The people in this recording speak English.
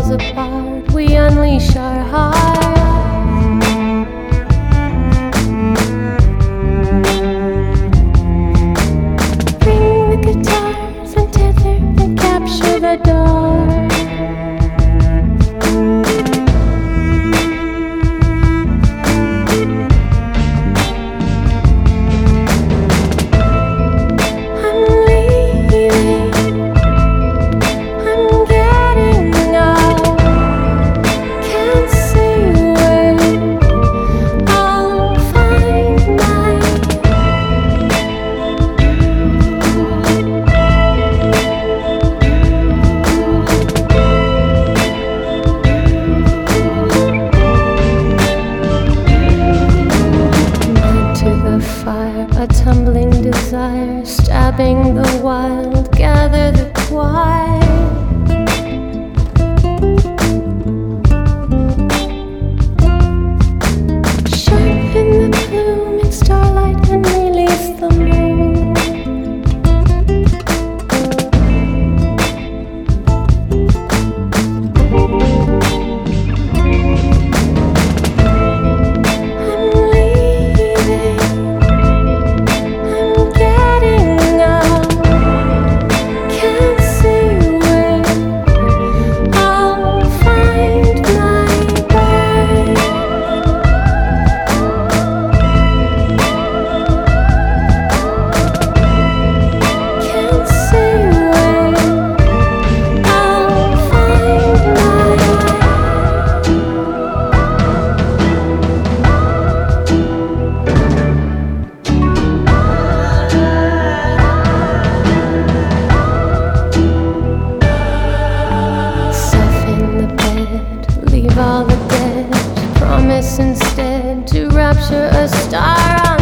falls apart, we unleash our hearts. Bring the guitars and tether and capture the dark. A tumbling desire, stabbing the wild, gather the quiet. Sharpen the plume in starlight and release the moon. Leave all the dead, promise instead to rapture a star on